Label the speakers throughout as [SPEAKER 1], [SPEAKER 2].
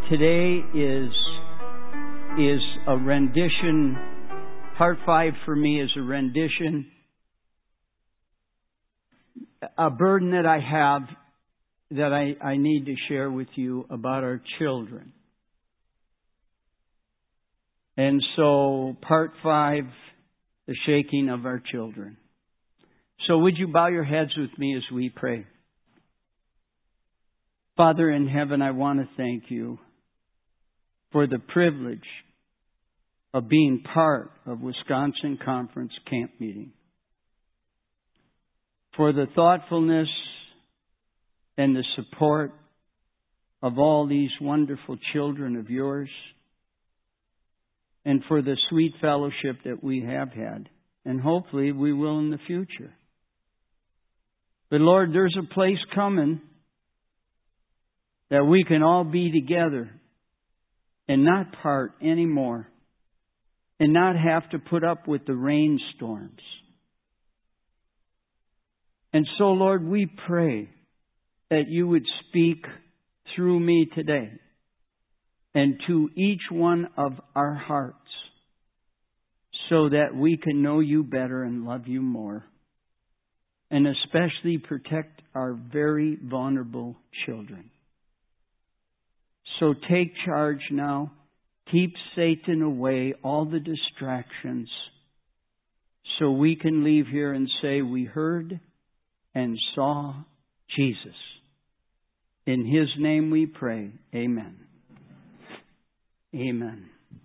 [SPEAKER 1] today is a rendition. Part 5 for me is a rendition, a burden that I have that I need to share with you about our children. And so, part 5, the shaking of our children. So would you bow your heads with me as we pray? Father in heaven, I want to thank you for the privilege of being part of Wisconsin Conference Camp Meeting. For the thoughtfulness and the support of all these wonderful children of yours, and for the sweet fellowship that we have had, and hopefully we will in the future. But Lord, there's a place coming that we can all be together and not part anymore, and not have to put up with the rainstorms. And so, Lord, we pray that you would speak through me today and to each one of our hearts so that we can know you better and love you more, and especially protect our very vulnerable children. So take charge now. Keep Satan away, all the distractions, so we can leave here and say we heard and saw Jesus. In His name we pray. Amen. Amen.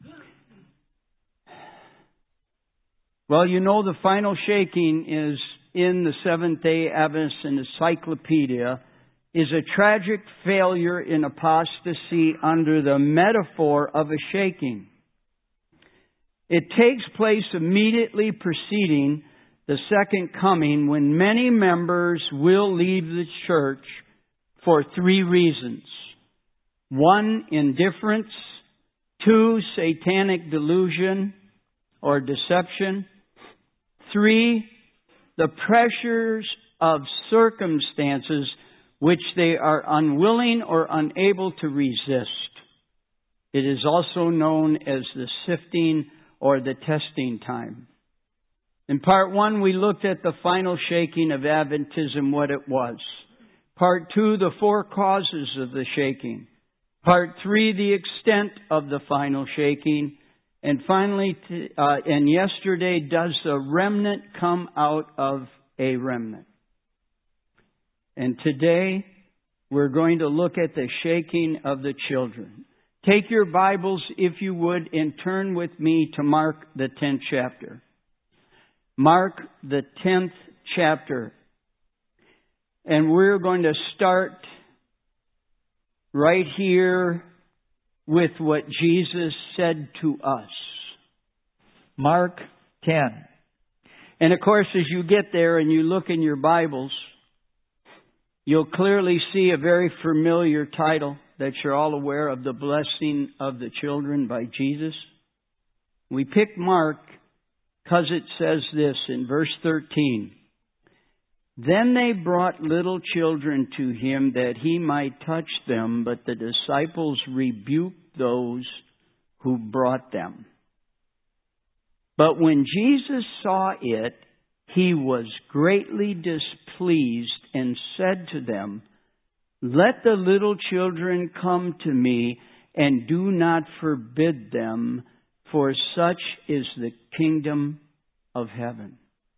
[SPEAKER 1] Well, you know the final shaking is in the Seventh-day Adventist Encyclopedia, is a tragic failure in apostasy under the metaphor of a shaking. It takes place immediately preceding the second coming, when many members will leave the church for 3 reasons. 1, indifference. 2, satanic delusion or deception. 3, the pressures of circumstances which they are unwilling or unable to resist. It is also known as the sifting or the testing time. In part 1, we looked at the final shaking of Adventism, what it was. Part 2, the 4 causes of the shaking. Part 3, the extent of the final shaking. And finally, and yesterday, does a remnant come out of a remnant? And today, we're going to look at the shaking of the children. Take your Bibles, if you would, and turn with me to Mark, the 10th chapter. Mark, the 10th chapter. And we're going to start right here with what Jesus said to us. Mark 10. And of course, as you get there and you look in your Bibles, you'll clearly see a very familiar title that you're all aware of, the blessing of the children by Jesus. We picked Mark because it says this in verse 13. Then they brought little children to him that he might touch them, but the disciples rebuked those who brought them. But when Jesus saw it, he was greatly displeased and said to them, let the little children come to me, and do not forbid them, for such is the kingdom of heaven.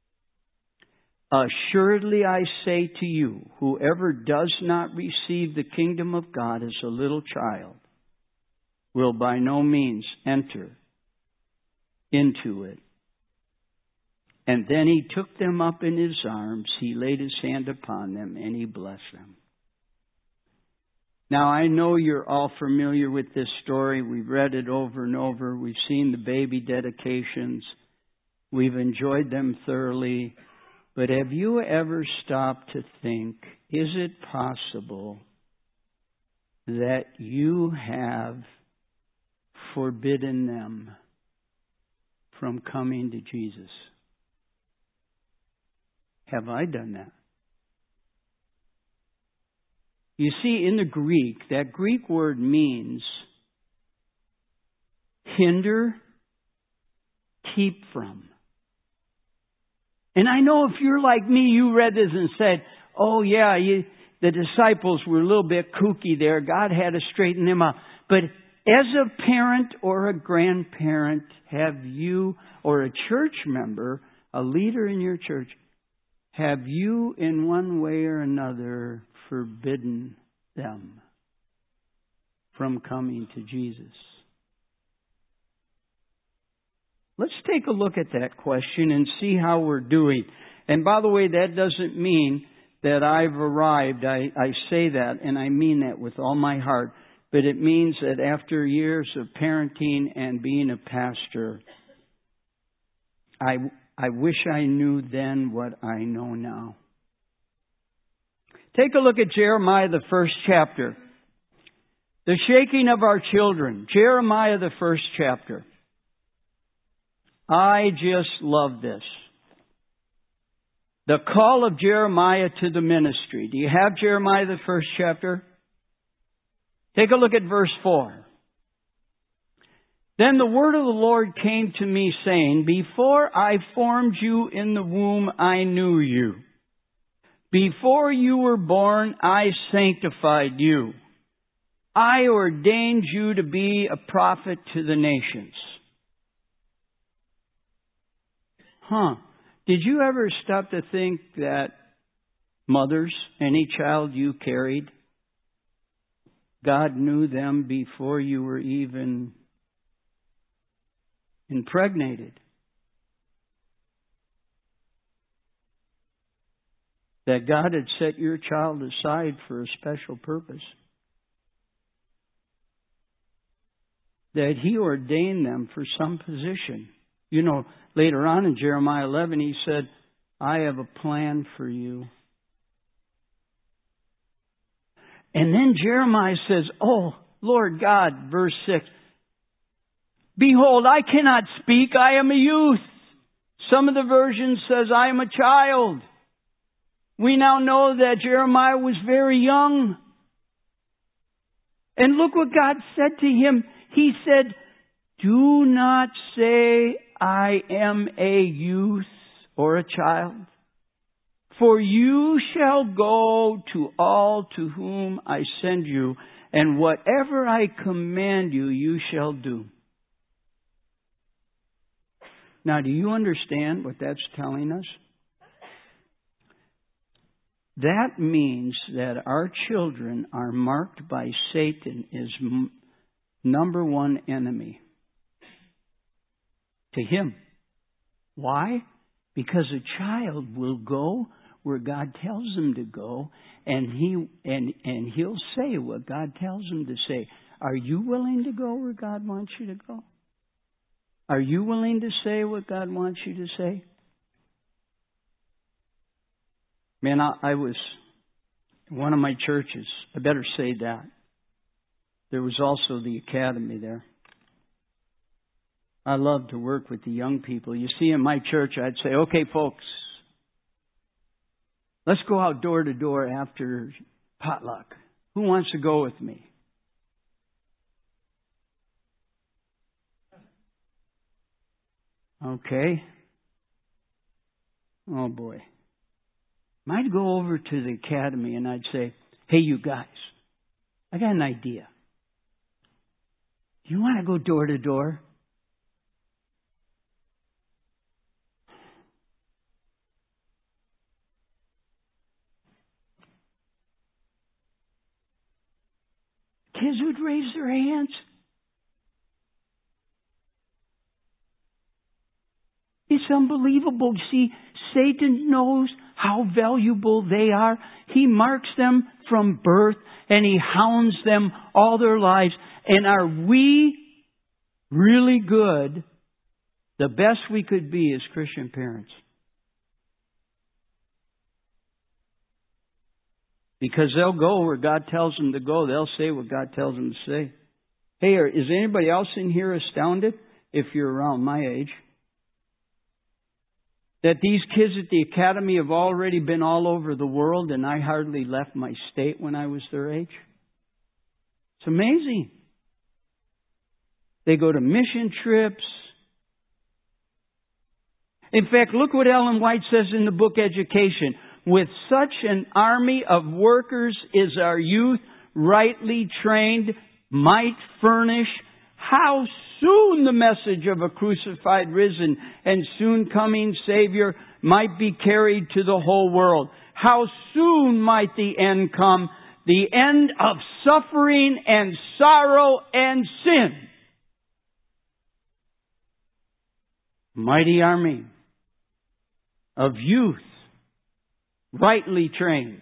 [SPEAKER 1] Assuredly I say to you, whoever does not receive the kingdom of God as a little child will by no means enter into it. And then he took them up in his arms, he laid his hand upon them, and he blessed them. Now, I know you're all familiar with this story. We've read it over and over. We've seen the baby dedications. We've enjoyed them thoroughly. But have you ever stopped to think, is it possible that you have forbidden them from coming to Jesus? Have I done that? You see, in the Greek, that Greek word means hinder, keep from. And I know if you're like me, you read this and said, oh yeah, the disciples were a little bit kooky there. God had to straighten them out. But as a parent or a grandparent, have you, or a church member, a leader in your church, have you in one way or another forbidden them from coming to Jesus? Let's take a look at that question and see how we're doing. And by the way, that doesn't mean that I've arrived. I say that, and I mean that with all my heart. But it means that after years of parenting and being a pastor, I wish I knew then what I know now. Take a look at Jeremiah, the first chapter. The shaking of our children. Jeremiah, the first chapter. I just love this. The call of Jeremiah to the ministry. Do you have Jeremiah, the first chapter? Take a look at verse 4. Then the word of the Lord came to me, saying, Before I formed you in the womb, I knew you. Before you were born, I sanctified you. I ordained you to be a prophet to the nations. Did you ever stop to think that mothers, any child you carried, God knew them before you were even impregnated? That God had set your child aside for a special purpose. That He ordained them for some position. You know, later on in Jeremiah 11, He said, I have a plan for you. And then Jeremiah says, oh, Lord God, verse 6, Behold, I cannot speak, I am a youth. Some of the versions says, I am a child. We now know that Jeremiah was very young. And look what God said to him. He said, Do not say, I am a youth or a child. For you shall go to all to whom I send you, and whatever I command you, you shall do. Now, do you understand what that's telling us? That means that our children are marked by Satan as number one enemy to him. Why? Because a child will go where God tells him to go, and he'll say what God tells him to say. Are you willing to go where God wants you to go? Are you willing to say what God wants you to say? Man, I was in one of my churches. I better say that. There was also the academy there. I love to work with the young people. You see, in my church, I'd say, okay, folks, let's go out door to door after potluck. Who wants to go with me? Okay. Oh, boy. I'd go over to the academy and I'd say, hey, you guys, I got an idea. You want to go door to door? Kids would raise their hands. It's unbelievable. See, Satan knows how valuable they are. He marks them from birth and he hounds them all their lives. And are we really good, the best we could be as Christian parents? Because they'll go where God tells them to go. They'll say what God tells them to say. Hey, is anybody else in here astounded, if you're around my age, that these kids at the academy have already been all over the world and I hardly left my state when I was their age? It's amazing. They go to mission trips. In fact, look what Ellen White says in the book Education. With such an army of workers is our youth, rightly trained, might furnish how soon the message of a crucified, risen, and soon coming Savior might be carried to the whole world. How soon might the end come, the end of suffering and sorrow and sin. Mighty army of youth, rightly trained.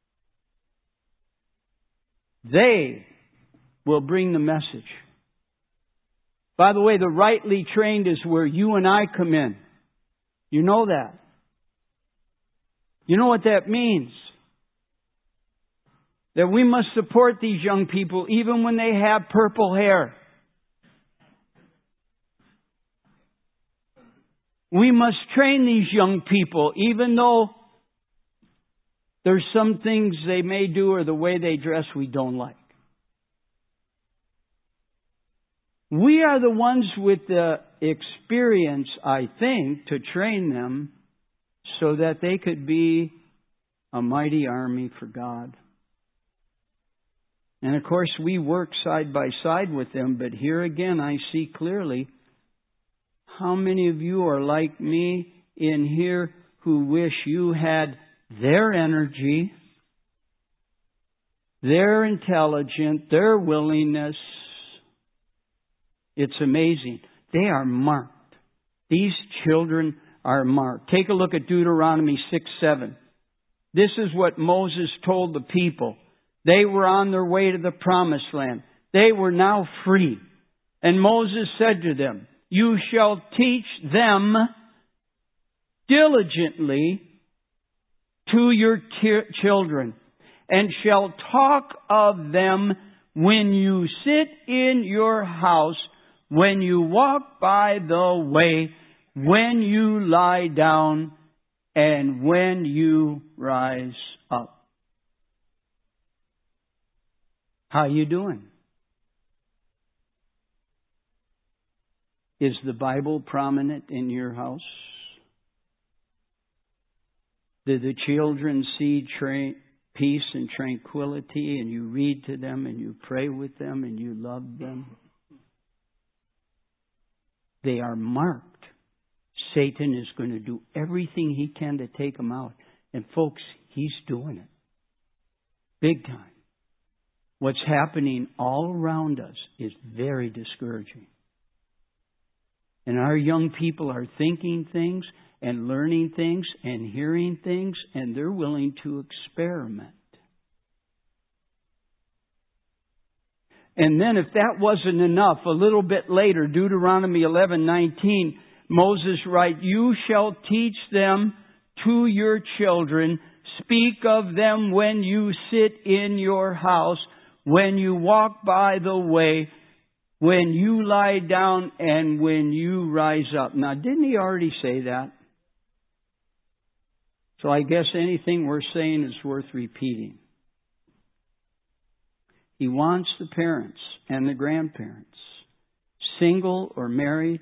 [SPEAKER 1] They will bring the message. By the way, the rightly trained is where you and I come in. You know that. You know what that means? That we must support these young people even when they have purple hair. We must train these young people even though there's some things they may do or the way they dress we don't like. We are the ones with the experience, I think, to train them so that they could be a mighty army for God. And of course, we work side by side with them, but here again I see clearly how many of you are like me in here who wish you had their energy, their intelligence, their willingness. It's amazing. They are marked. These children are marked. Take a look at Deuteronomy 6:7. This is what Moses told the people. They were on their way to the promised land. They were now free. And Moses said to them, "You shall teach them diligently to your children, and shall talk of them when you sit in your house, when you walk by the way, when you lie down, and when you rise up." How you doing? Is the Bible prominent in your house? Do the children see peace and tranquility, and you read to them and you pray with them and you love them? They are marked. Satan is going to do everything he can to take them out. And folks, he's doing it. Big time. What's happening all around us is very discouraging. And our young people are thinking things and learning things and hearing things, and they're willing to experiment. And then if that wasn't enough, a little bit later, Deuteronomy 11:19, Moses writes, "You shall teach them to your children, speak of them when you sit in your house, when you walk by the way, when you lie down, and when you rise up." Now, didn't he already say that? So I guess anything we're saying is worth repeating. He wants the parents and the grandparents, single or married.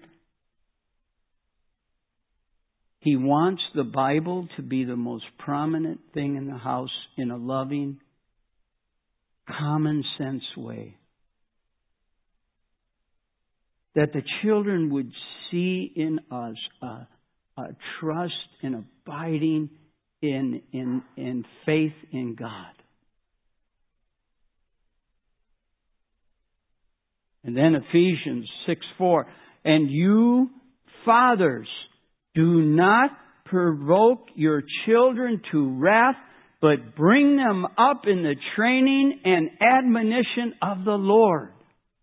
[SPEAKER 1] He wants the Bible to be the most prominent thing in the house in a loving, common sense way. That the children would see in us a trust and abiding in faith in God. And then Ephesians 6:4, "And you, fathers, do not provoke your children to wrath, but bring them up in the training and admonition of the Lord."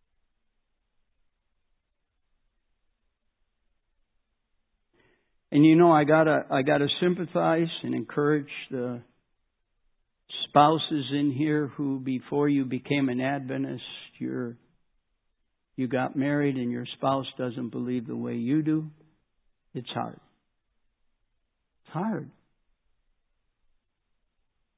[SPEAKER 1] And you know, I gotta sympathize and encourage the spouses in here who, before you became an Adventist, you got married and your spouse doesn't believe the way you do. It's hard. It's hard.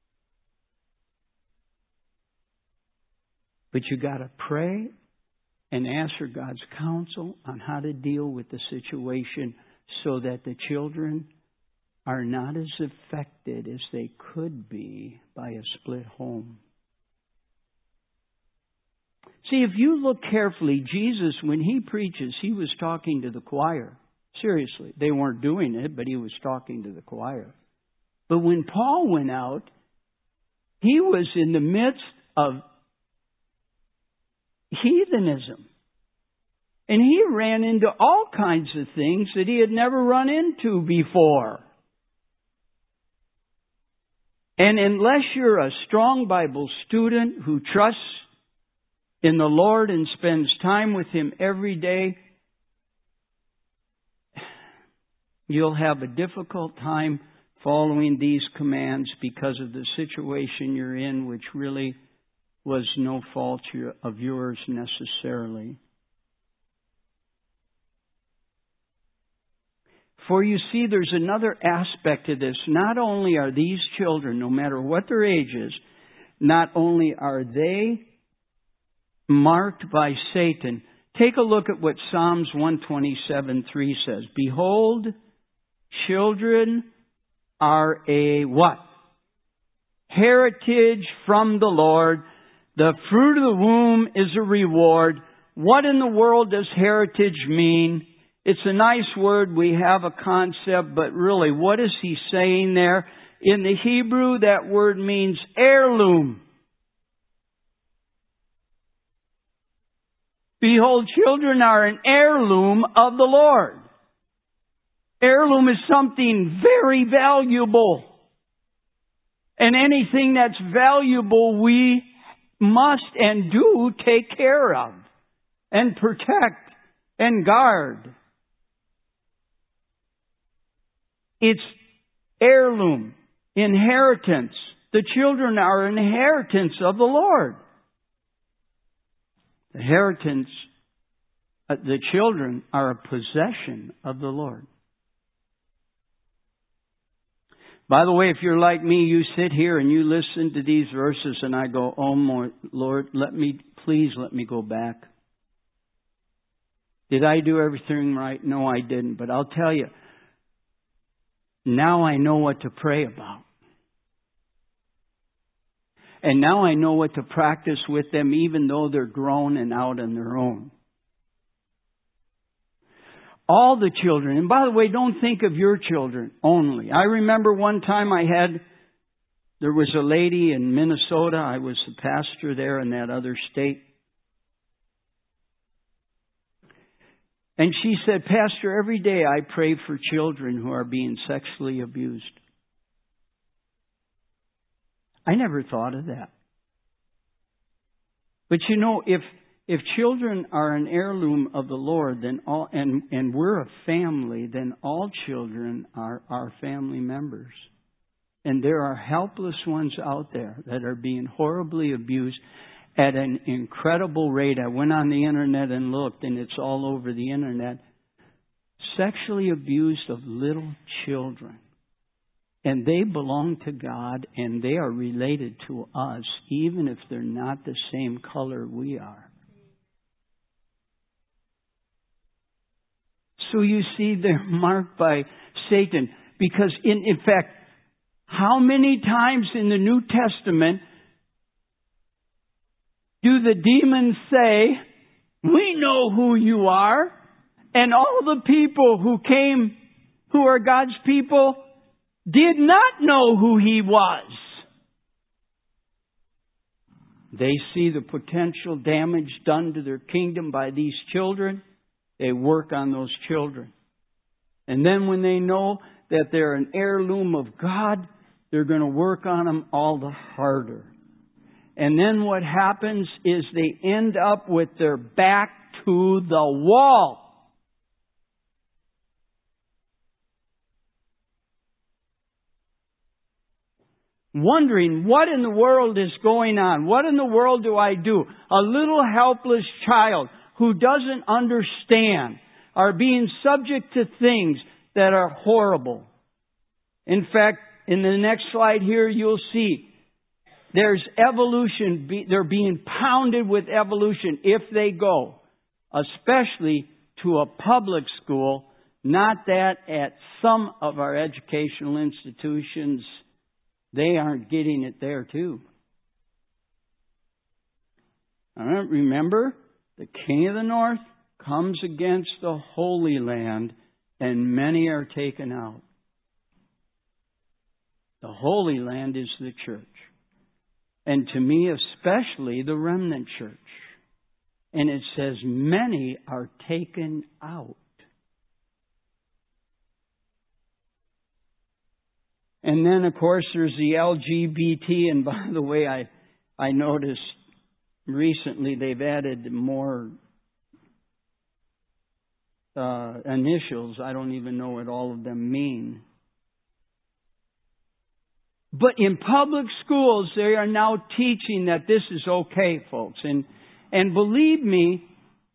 [SPEAKER 1] But you got to pray and ask for God's counsel on how to deal with the situation so that the children are not as affected as they could be by a split home. See, if you look carefully, Jesus, when He preaches, He was talking to the choir. Seriously, they weren't doing it, but He was talking to the choir. But when Paul went out, he was in the midst of heathenism. And he ran into all kinds of things that he had never run into before. And unless you're a strong Bible student who trusts in the Lord and spends time with Him every day, you'll have a difficult time following these commands because of the situation you're in, which really was no fault of yours necessarily. For you see, there's another aspect to this. Not only are these children, no matter what their age is, not only are they marked by Satan. Take a look at what Psalms 127:3 says. Behold, children are a what? Heritage from the Lord. The fruit of the womb is a reward. What in the world does heritage mean? It's a nice word. We have a concept, but really, what is he saying there? In the Hebrew, that word means heirloom. Behold, children are an heirloom of the Lord. Heirloom is something very valuable. And anything that's valuable, we must and do take care of and protect and guard. It's heirloom, inheritance. The children are an inheritance of the Lord. The inheritance, the children are a possession of the Lord. By the way, if you're like me, you sit here and you listen to these verses and I go, oh my Lord, please let me go back. Did I do everything right? No, I didn't. But I'll tell you, now I know what to pray about. And now I know what to practice with them, even though they're grown and out on their own. All the children, and by the way, don't think of your children only. I remember one time there was a lady in Minnesota. I was the pastor there in that other state. And she said, Pastor, every day I pray for children who are being sexually abused. I never thought of that. But you know, if children are an heirloom of the Lord, then and we're a family, then all children are our family members. And there are helpless ones out there that are being horribly abused at an incredible rate. I went on the internet and looked, and it's all over the internet. Sexually abused of little children. And they belong to God, and they are related to us, even if they're not the same color we are. So you see, they're marked by Satan. Because in fact, how many times in the New Testament do the demons say, we know who you are, and all the people who came, who are God's people, did not know who He was. They see the potential damage done to their kingdom by these children. They work on those children. And then when they know that they're an heirloom of God, they're going to work on them all the harder. And then what happens is they end up with their back to the wall. Wondering what in the world is going on. What in the world do I do? A little helpless child who doesn't understand are being subject to things that are horrible. In fact, in the next slide here, you'll see there's evolution. They're being pounded with evolution if they go. especially to a public school, not that at some of our educational institutions, they aren't getting it there too. Remember, the King of the North comes against the Holy Land, and many are taken out. The Holy Land is the church. And to me, especially the remnant church. And it says many are taken out. And then, of course, there's the LGBT. And by the way, I noticed recently they've added more initials. I don't even know what all of them mean. But in public schools, they are now teaching that this is okay, folks. And believe me,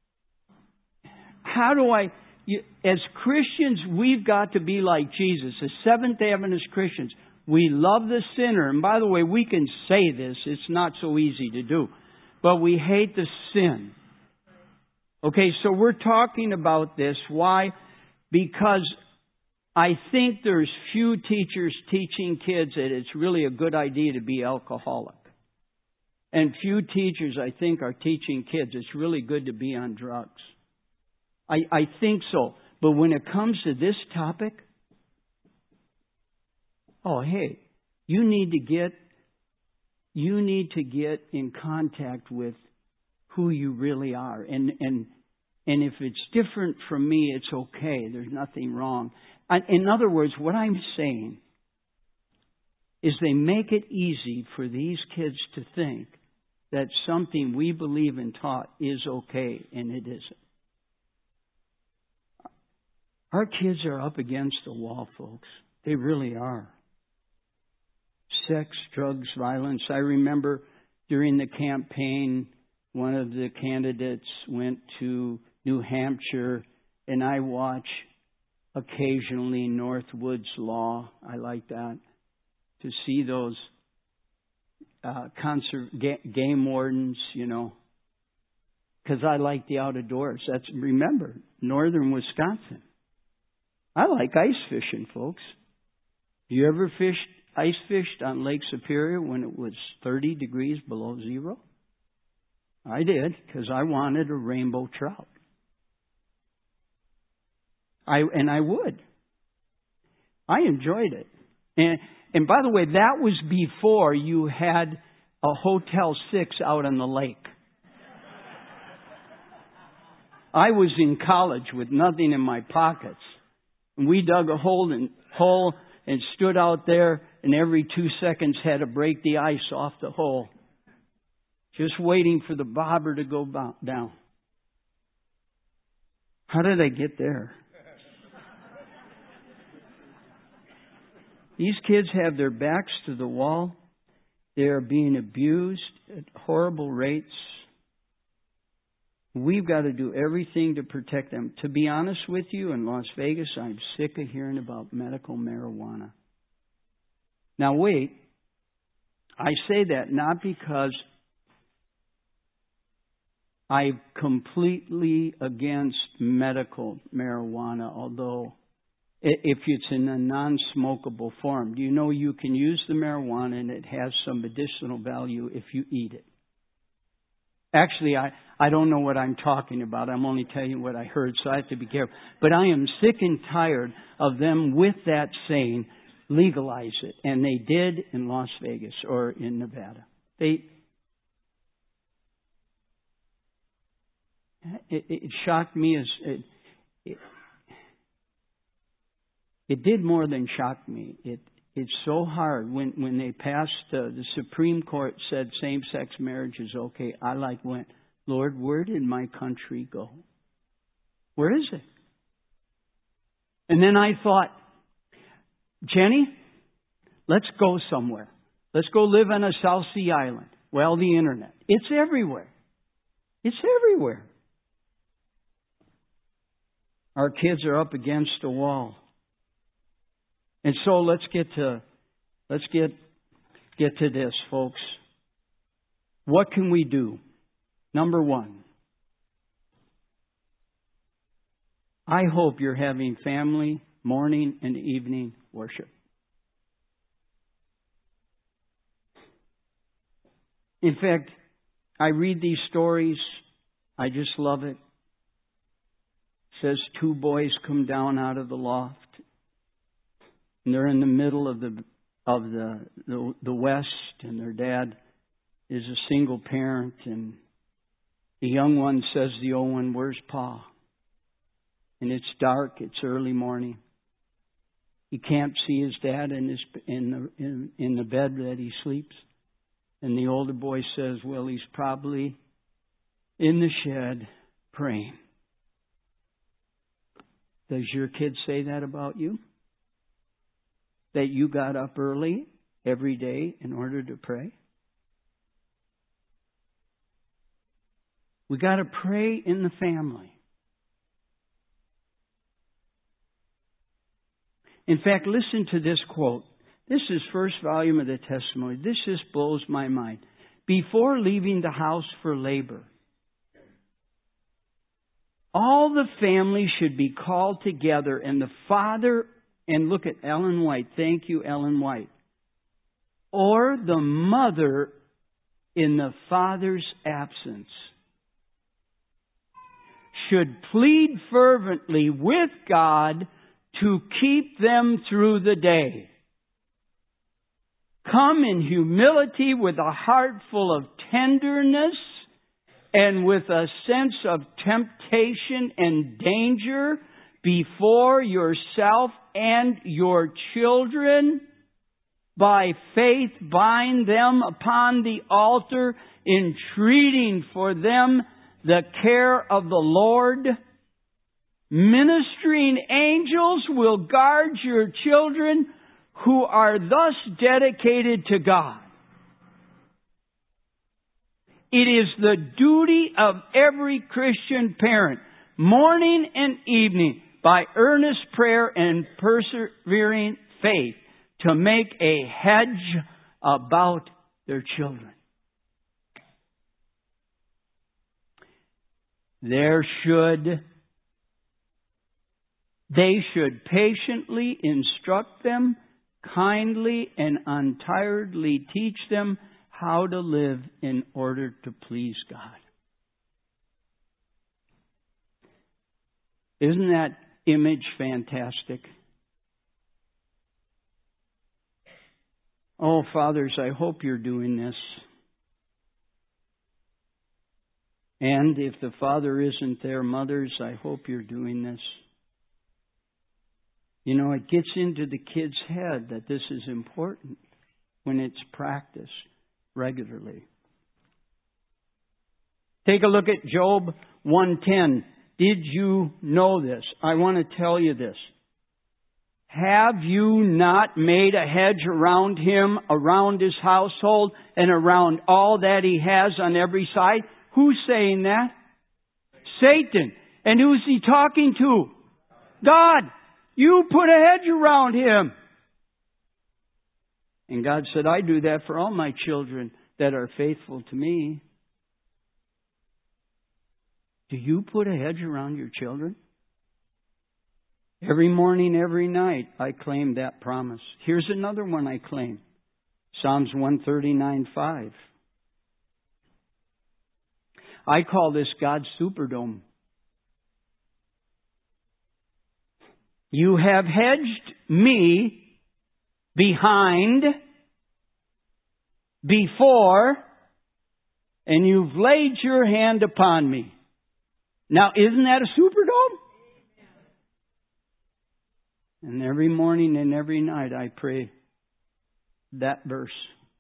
[SPEAKER 1] as Christians, we've got to be like Jesus. As Seventh-day Adventist Christians, we love the sinner. And by the way, we can say this. It's not so easy to do. But we hate the sin. Okay, so we're talking about this. Why? Because I think there's few teachers teaching kids that it's really a good idea to be alcoholic. And few teachers, I think, are teaching kids it's really good to be on drugs. I think so. But when it comes to this topic, hey, you need to get in contact with who you really are. And if it's different from me, it's okay. There's nothing wrong. In other words, what I'm saying is they make it easy for these kids to think that something we believe and taught is okay, and it isn't. Our kids are up against the wall, folks. They really are. Sex, drugs, violence. I remember during the campaign, one of the candidates went to New Hampshire, and I watch occasionally Northwoods Law. I like that. To see those game wardens, because I like the outdoors. Remember, northern Wisconsin. I like ice fishing, folks. You ever ice fished on Lake Superior when it was 30 degrees below zero? I did, because I wanted a rainbow trout. I would. I enjoyed it. And by the way, that was before you had a Hotel 6 out on the lake. I was in college with nothing in my pockets. And we dug a hole and stood out there, and every 2 seconds had to break the ice off the hole. Just waiting for the bobber to go down. How did I get there? These kids have their backs to the wall. They are being abused at horrible rates. We've got to do everything to protect them. To be honest with you, in Las Vegas, I'm sick of hearing about medical marijuana. Now wait, I say that not because I'm completely against medical marijuana, although if it's in a non-smokable form. Do you know you can use the marijuana and it has some medicinal value if you eat it? Actually, I don't know what I'm talking about. I'm only telling you what I heard, so I have to be careful. But I am sick and tired of them with that saying, legalize it. And they did in Las Vegas or in Nevada. It shocked me. It did more than shock me. It's so hard. When they passed, the Supreme Court said same-sex marriage is okay. I went, Lord, where did my country go? Where is it? And then I thought, Jenny, let's go somewhere. Let's go live on a South Sea island. Well, the internet. It's everywhere. It's everywhere. Our kids are up against a wall. And so let's get to this, folks. What can we do? Number one, I hope you're having family, morning and evening worship. In fact, I read these stories. I just love it. It says 2 boys come down out of the loft. And they're in the middle of the West, and their dad is a single parent, and the young one says to the old one, "Where's Pa?" And it's dark, it's early morning. He can't see his dad in the bed that he sleeps. And the older boy says, "Well, he's probably in the shed praying." Does your kid say that about you? That you got up early every day in order to pray? We got to pray in the family. In fact, listen to this quote. This is first volume of the testimony. This just blows my mind. Before leaving the house for labor, all the family should be called together, and the father, and look at Ellen White. Thank you, Ellen White. Or the mother in the father's absence should plead fervently with God to keep them through the day. Come in humility with a heart full of tenderness and with a sense of temptation and danger before yourself and your children. By faith bind them upon the altar, entreating for them the care of the Lord. Ministering angels will guard your children who are thus dedicated to God. It is the duty of every Christian parent, morning and evening, by earnest prayer and persevering faith, to make a hedge about their children. They should patiently instruct them, kindly and untiredly teach them how to live in order to please God. Isn't that image fantastic? Oh, fathers, I hope you're doing this. And if the father isn't there, mothers, I hope you're doing this. You know, it gets into the kid's head that this is important when it's practiced regularly. Take a look at Job 1:10. Did you know this? I want to tell you this. Have you not made a hedge around him, around his household, and around all that he has on every side? Who's saying that? Satan. And who's he talking to? God. You put a hedge around him. And God said, I do that for all my children that are faithful to me. Do you put a hedge around your children? Every morning, every night, I claim that promise. Here's another one I claim. Psalms 139:5. I call this God's Superdome. You have hedged me behind, before, and you've laid your hand upon me. Now, isn't that a Superdome? And every morning and every night I pray that verse.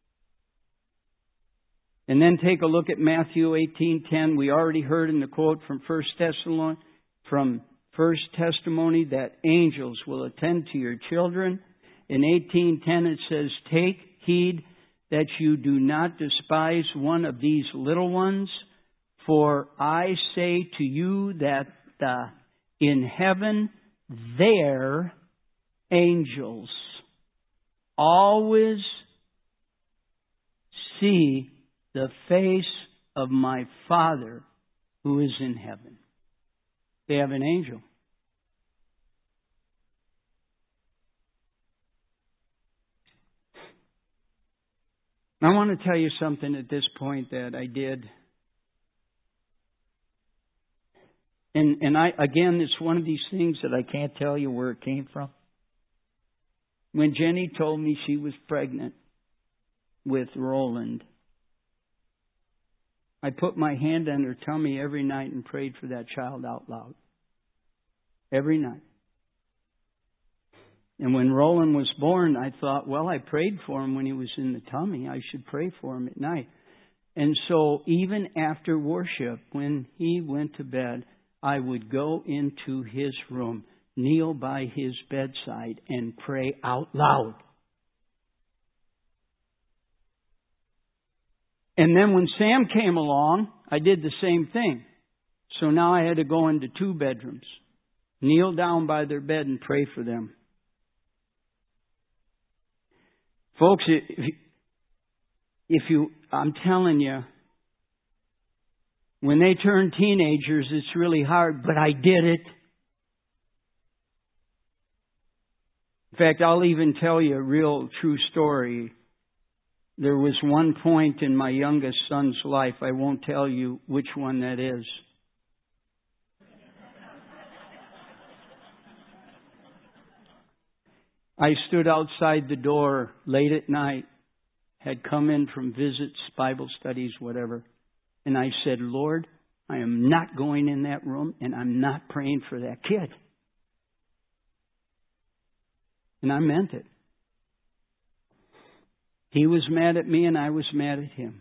[SPEAKER 1] And then take a look at Matthew 18:10. We already heard in the quote from First Testimony that angels will attend to your children. In 18:10 it says, take heed that you do not despise one of these little ones, for I say to you that in heaven their angels always see the face of my Father who is in heaven. They have an angel. I want to tell you something at this point that I did. And again, it's one of these things that I can't tell you where it came from. When Jenny told me she was pregnant with Roland, I put my hand on her tummy every night and prayed for that child out loud. Every night. And when Roland was born, I thought, well, I prayed for him when he was in the tummy. I should pray for him at night. And so even after worship, when he went to bed, I would go into his room, kneel by his bedside, and pray out loud. And then when Sam came along, I did the same thing. So now I had to go into 2 bedrooms, kneel down by their bed and pray for them. Folks, I'm telling you, when they turn teenagers, it's really hard, but I did it. In fact, I'll even tell you a real true story. There was one point in my youngest son's life, I won't tell you which one that is. I stood outside the door late at night, had come in from visits, Bible studies, whatever, and I said, Lord, I am not going in that room and I'm not praying for that kid. And I meant it. He was mad at me and I was mad at him.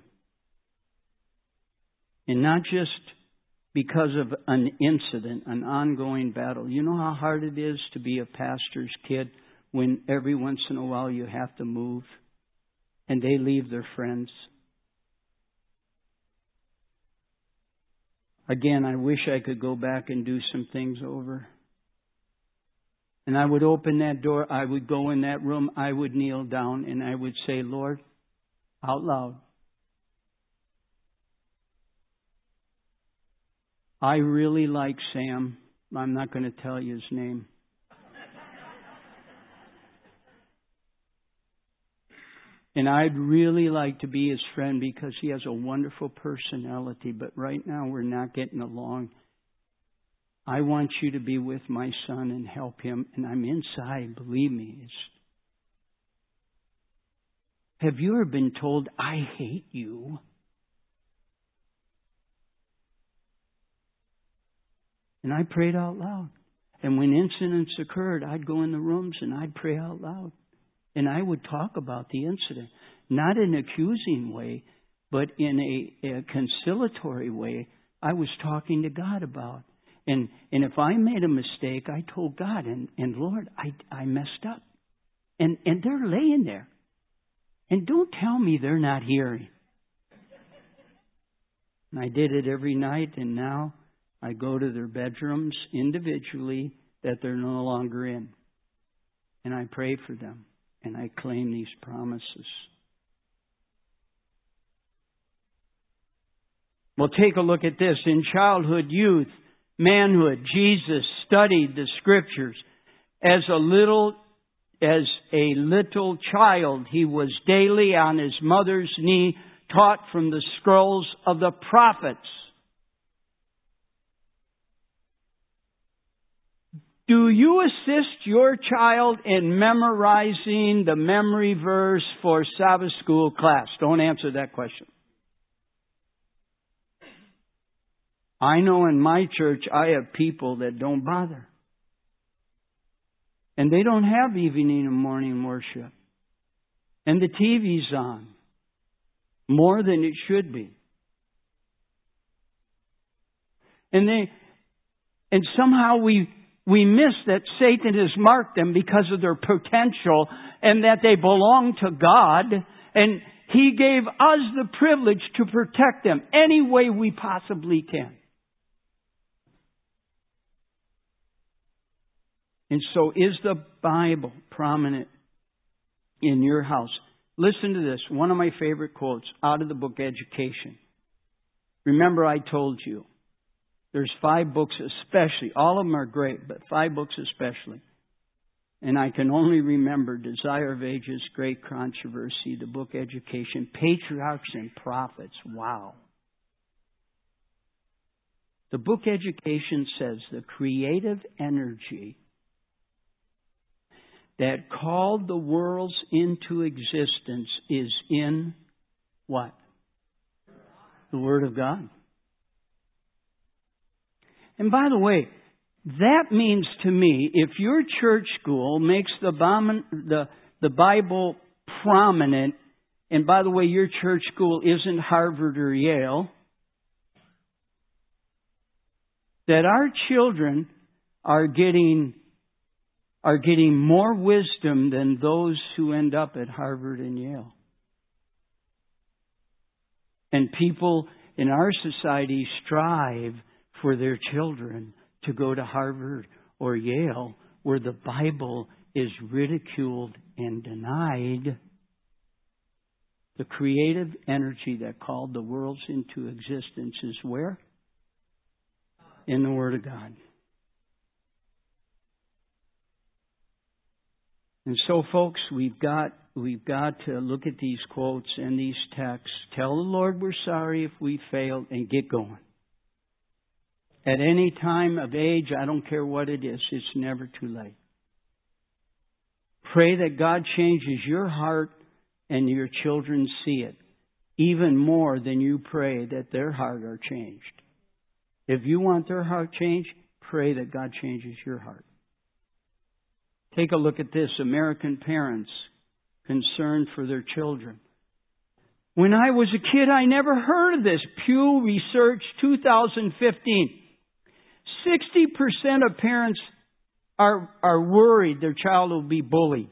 [SPEAKER 1] And not just because of an incident, an ongoing battle. You know how hard it is to be a pastor's kid when every once in a while you have to move and they leave their friends? Again, I wish I could go back and do some things over. And I would open that door, I would go in that room, I would kneel down and I would say, Lord, out loud, I really like Sam. I'm not going to tell you his name. And I'd really like to be his friend because he has a wonderful personality. But right now we're not getting along. I want you to be with my son and help him. And I'm inside, believe me. Have you ever been told, I hate you? And I prayed out loud. And when incidents occurred, I'd go in the rooms and I'd pray out loud. And I would talk about the incident. Not in an accusing way, but in a conciliatory way. I was talking to God about. And if I made a mistake, I told God, and Lord, I messed up. And they're laying there. And don't tell me they're not hearing. And I did it every night, and now I go to their bedrooms individually that they're no longer in. And I pray for them. And I claim these promises. Well, take a look at this. In childhood, youth, manhood, Jesus studied the Scriptures. As a little child, he was daily on his mother's knee, taught from the scrolls of the prophets. Do you assist your child in memorizing the memory verse for Sabbath school class? Don't answer that question. I know in my church I have people that don't bother. And they don't have evening and morning worship. And the TV's on. More than it should be. And somehow we miss that Satan has marked them because of their potential and that they belong to God. And He gave us the privilege to protect them any way we possibly can. And so is the Bible prominent in your house? Listen to this. One of my favorite quotes out of the book Education. Remember I told you. There's 5 books especially. All of them are great, but 5 books especially. And I can only remember Desire of Ages, Great Controversy, the book Education, Patriarchs and Prophets. Wow. The book Education says the creative energy that called the worlds into existence is in what? The Word of God. And by the way, that means to me, if your church school makes the Bible prominent, and by the way, your church school isn't Harvard or Yale, that our children are getting more wisdom than those who end up at Harvard and Yale. And people in our society strive for their children to go to Harvard or Yale, where the Bible is ridiculed and denied. The creative energy that called the worlds into existence is where? In the Word of God. And so, folks, we've got to look at these quotes and these texts, tell the Lord we're sorry if we failed, and get going. At any time of age, I don't care what it is, it's never too late. Pray that God changes your heart and your children see it, even more than you pray that their heart are changed. If you want their heart changed, pray that God changes your heart. Take a look at this. American parents concerned for their children. When I was a kid, I never heard of this. Pew Research 2015. 60% of parents are worried their child will be bullied.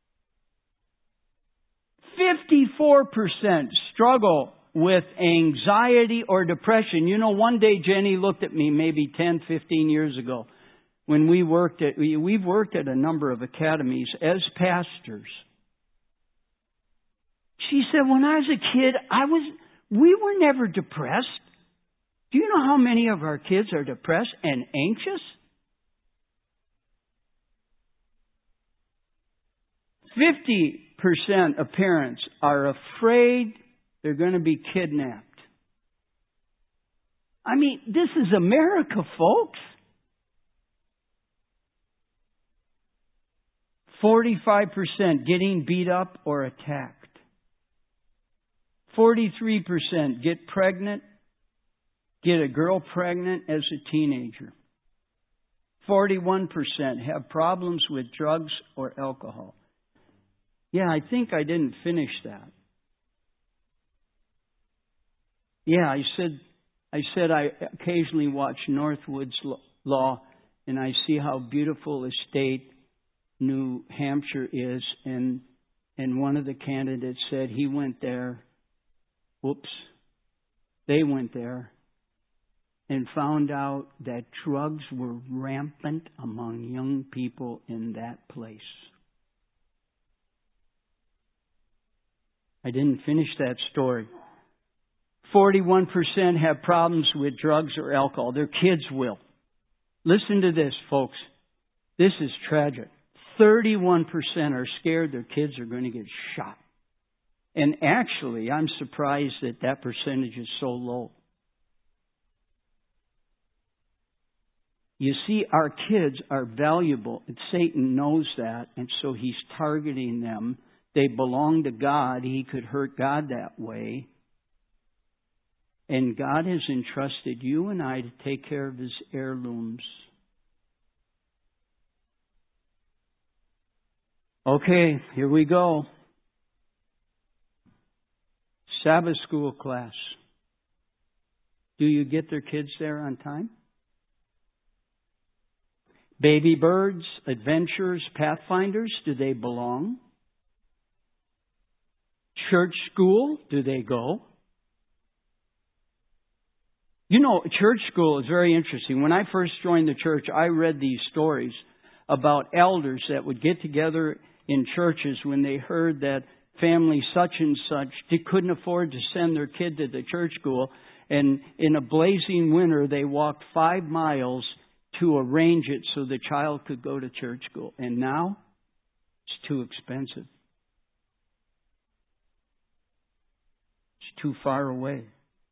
[SPEAKER 1] 54% struggle with anxiety or depression. You know, one day Jenny looked at me maybe 10, 15 years ago when we've worked at a number of academies as pastors. She said, when I was a kid, we were never depressed. Do you know how many of our kids are depressed and anxious? 50% of parents are afraid they're going to be kidnapped. I mean, this is America, folks. 45% getting beat up or attacked. 43% get pregnant, get a girl pregnant as a teenager. 41% have problems with drugs or alcohol. Yeah, I think I didn't finish that. Yeah, I said I occasionally watch Northwoods Law, and I see how beautiful a state New Hampshire is, and one of the candidates said he went there. They went there and found out that drugs were rampant among young people in that place. I didn't finish that story. 41% have problems with drugs or alcohol. Their kids will. Listen to this, folks. This is tragic. 31% are scared their kids are going to get shot. And actually, I'm surprised that that percentage is so low. You see, our kids are valuable, and Satan knows that, and so he's targeting them. They belong to God. He could hurt God that way. And God has entrusted you and I to take care of His heirlooms. Okay, here we go. Sabbath school class. Do you get their kids there on time? Baby birds, adventurers, pathfinders, do they belong? Church school, do they go? You know, church school is very interesting. When I first joined the church, I read these stories about elders that would get together in churches when they heard that family such and such, they couldn't afford to send their kid to the church school. And in a blazing winter, they walked 5 miles to arrange it so the child could go to church school. And now, It's too expensive. It's too far away.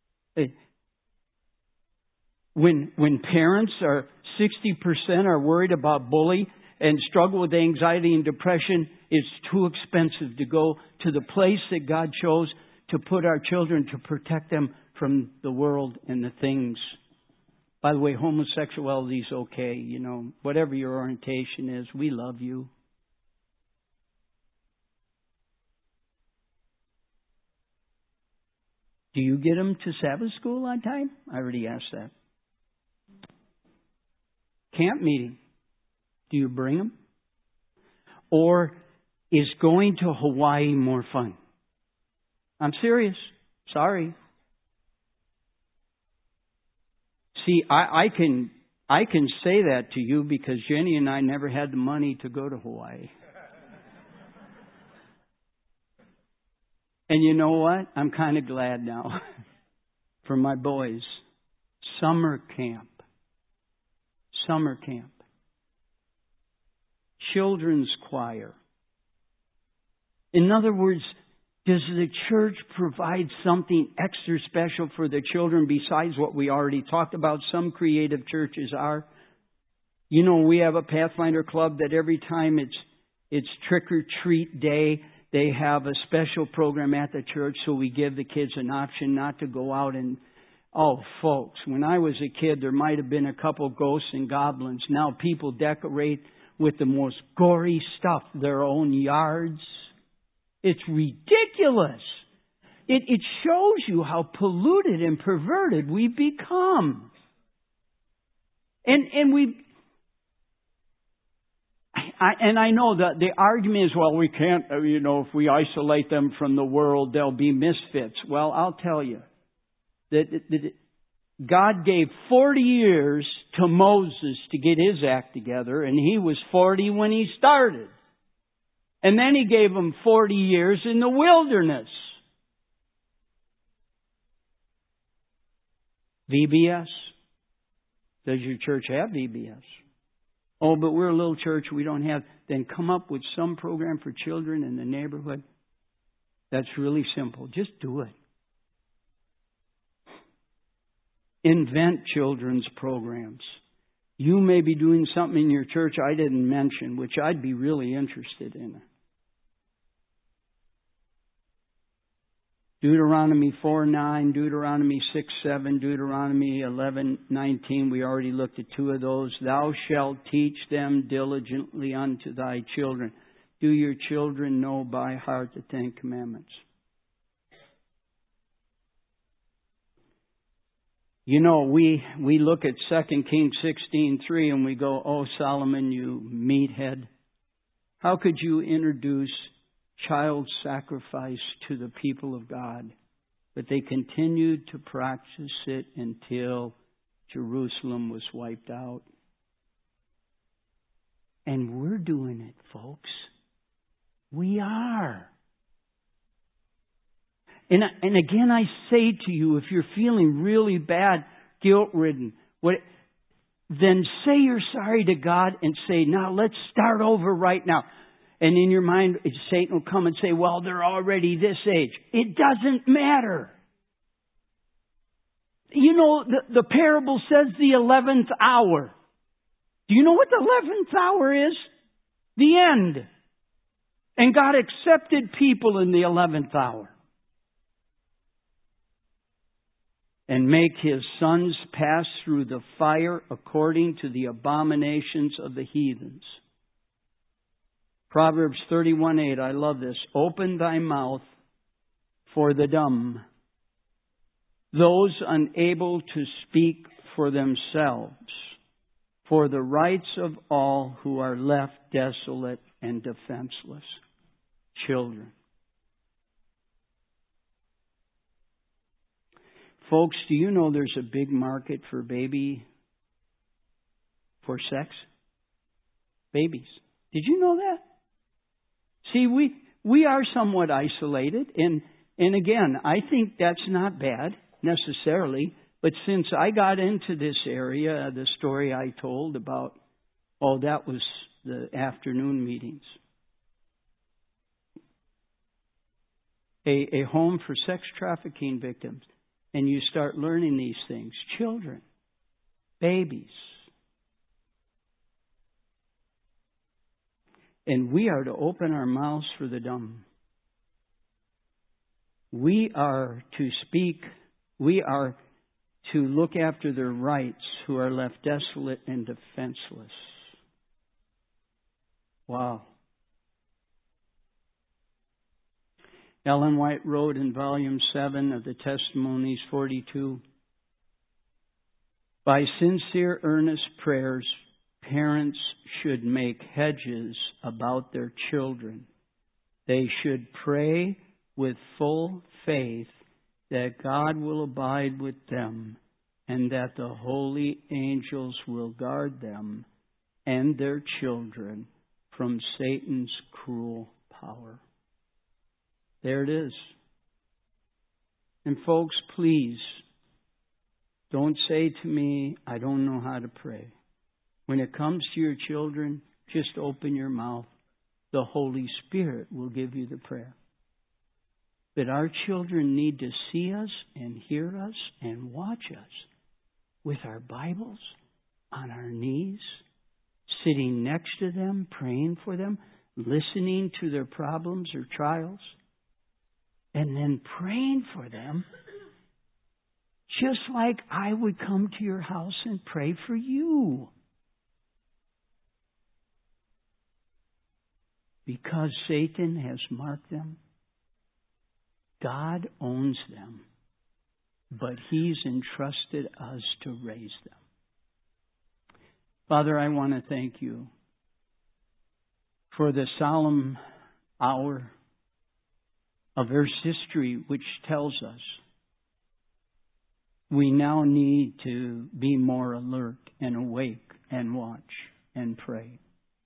[SPEAKER 1] When parents are 60% are worried about bullying and struggle with anxiety and depression, it's too expensive to go to the place that God chose to put our children to protect them from the world and the things. By the way, homosexuality is okay. You know, whatever your orientation is, we love you. Do you get them to Sabbath school on time? I already asked that. Camp meeting. Do you bring them? Or is going to Hawaii more fun? I'm serious. Sorry. See, I can say that to you because Jenny and I never had the money to go to Hawaii. And you know what? I'm kind of glad now for my boys. Summer camp. Summer camp. Children's choir. In other words, does the church provide something extra special for the children besides what we already talked about? Some creative churches are. You know, we have a Pathfinder Club that every time it's trick or treat day, they have a special program at the church, so we give the kids an option not to go out and... Oh, folks, when I was a kid, there might have been a couple ghosts and goblins. Now people decorate with the most gory stuff, their own yards. It's ridiculous. It shows you how polluted and perverted we've become. And I know that the argument is, well, we can't, if we isolate them from the world, they'll be misfits. Well, I'll tell you that God gave 40 years to Moses to get his act together, and he was 40 when he started. And then he gave him 40 years in the wilderness. VBS. Does your church have VBS? Oh, but we're a little church, we don't have. Then come up with some program for children in the neighborhood. That's really simple. Just do it. Invent children's programs. You may be doing something in your church I didn't mention, which I'd be really interested in. Deuteronomy 4:9, Deuteronomy 6:7, Deuteronomy 11:19. We already looked at two of those. Thou shalt teach them diligently unto thy children. Do your children know by heart the Ten Commandments? You know, we look at 2 Kings 16:3 and we go, oh, Solomon, you meathead. How could you introduce child sacrifice to the people of God? But they continued to practice it until Jerusalem was wiped out. And we're doing it, folks. We are. And again, I say to you, if you're feeling really bad, guilt-ridden, then say you're sorry to God and say, now let's start over right now. And in your mind, Satan will come and say, well, they're already this age. It doesn't matter. You know, the parable says the 11th hour. Do you know what the 11th hour is? The end. And God accepted people in the 11th hour. And make his sons pass through the fire according to the abominations of the heathens. Proverbs 31:8, I love this. Open thy mouth for the dumb, those unable to speak for themselves, for the rights of all who are left desolate and defenseless. Children. Folks, do you know there's a big market for sex? Babies. Did you know that? See, we are somewhat isolated, and again, I think that's not bad necessarily, but since I got into this area, the story I told about, that was the afternoon meetings. a home for sex trafficking victims, and you start learning these things. Children, babies. And we are to open our mouths for the dumb. We are to speak. We are to look after their rights who are left desolate and defenseless. Wow. Ellen White wrote in Volume 7 of the Testimonies 42, by sincere, earnest prayers, parents should make hedges about their children. They should pray with full faith that God will abide with them and that the holy angels will guard them and their children from Satan's cruel power. There it is. And folks, please, don't say to me, I don't know how to pray. When it comes to your children, just open your mouth. The Holy Spirit will give you the prayer. But our children need to see us and hear us and watch us with our Bibles on our knees, sitting next to them, praying for them, listening to their problems or trials, and then praying for them just like I would come to your house and pray for you. Because Satan has marked them, God owns them, but He's entrusted us to raise them. Father, I want to thank You for the solemn hour of Earth's history which tells us we now need to be more alert and awake and watch and pray.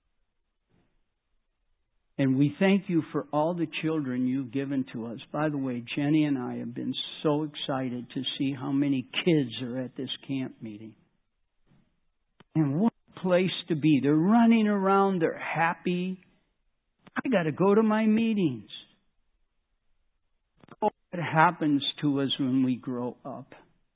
[SPEAKER 1] And we thank You for all the children You've given to us. By the way, Jenny and I have been so excited to see how many kids are at this camp meeting. And what a place to be. They're running around. They're happy. I got to go to my meetings. What happens to us when we grow up?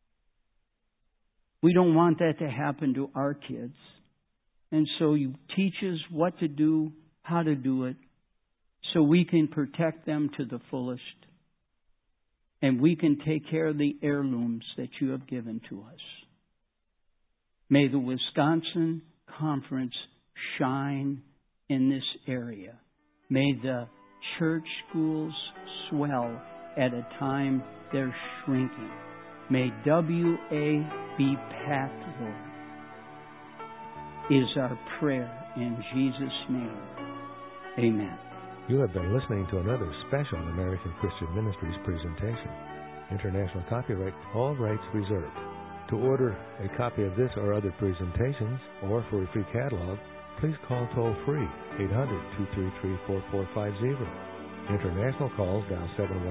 [SPEAKER 1] We don't want that to happen to our kids. And so You teach us what to do, how to do it, so we can protect them to the fullest. And we can take care of the heirlooms that You have given to us. May the Wisconsin Conference shine in this area. May the church schools swell at a time they're shrinking. May WA be packed, Lord, is our prayer in Jesus' name. Amen.
[SPEAKER 2] You have been listening to another special American Christian Ministries presentation. International copyright, all rights reserved. To order a copy of this or other presentations, or for a free catalog, please call toll-free 800-233-4450. International calls dial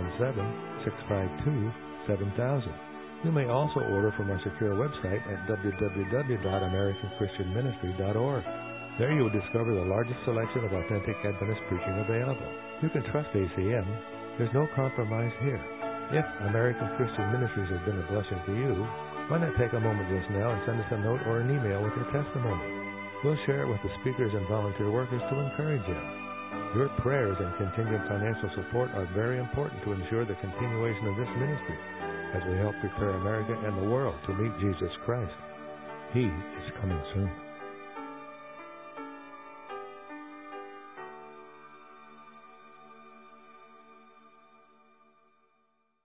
[SPEAKER 2] 717-652-7000. You may also order from our secure website at www.americanchristianministry.org. There you will discover the largest selection of authentic Adventist preaching available. You can trust ACM. There's no compromise here. If American Christian Ministries has been a blessing to you, why not take a moment just now and send us a note or an email with your testimony? We'll share it with the speakers and volunteer workers to encourage you. Your prayers and continued financial support are very important to ensure the continuation of this ministry as we help prepare America and the world to meet Jesus Christ. He is coming soon.